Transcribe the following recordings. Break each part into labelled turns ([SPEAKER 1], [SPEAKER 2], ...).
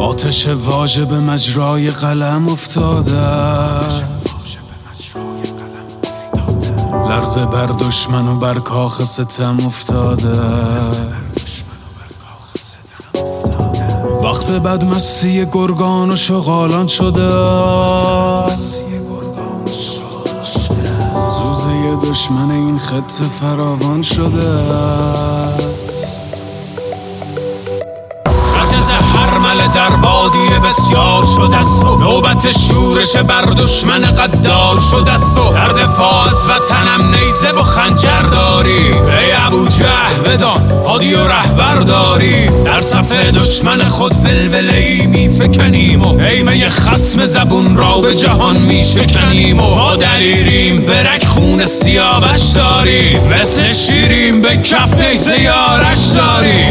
[SPEAKER 1] آتش واژه به مجرای قلم افتاده، لرزه بر دشمن و بر کاخ ستم افتاده. وقت بدمستی گرگان و شغالان شده، زوزه دشمن این خطه فراوان شده. هرمله در بادی بسیار شده است و نوبت شورش بر دشمن قدار شده است و در دفاع از وطنم نیزه و خنجر داری. ای ابوجهل بدان هادی و رهبر داری، در صف دشمن خود ولوله‌ای میفکنیم و ایمه خصم زبون را به جهان میشکنیم و ما دلیریم برک خون سیاوش داری، مثل شیریم به کف نیزه یارش داری.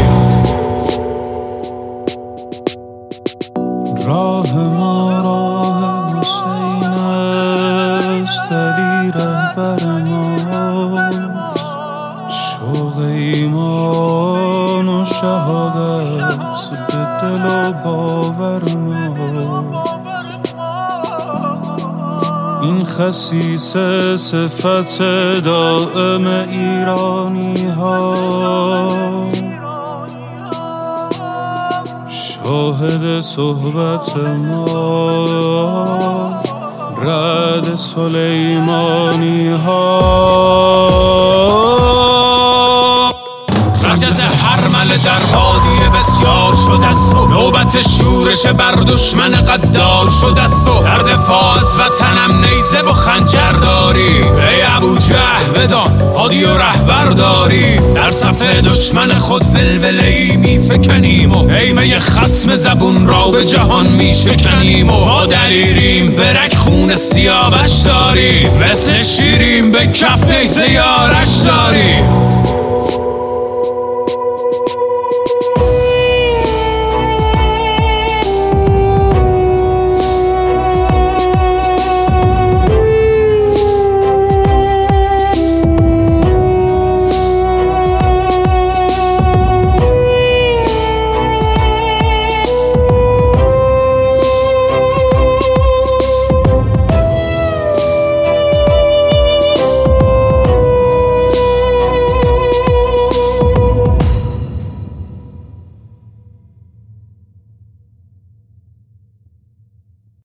[SPEAKER 1] راه ما راه حسین است، علی رهبر ماست، شوق ایمان و شهادت به دل و باور ما. این خسیس صفت دائم ایرانی ها، شاهد صحبت ما، رعد سلیمانی ها. خرجز هرمله در بادی بسیار شده است و نوبت شورش بر دشمن قدار شده است و در دفاع از وطنم نیزه و خنجر داری. ای ابوجهل بدان هادی و رهبر داری، در صف دشمن خود ولوله‌ای میفکنیم و ایمه خصم زبون را به جهان میشکنیم و ما دلیریم برک خون سیاوش داری، مثل شیریم به کف نیزه یارش داری.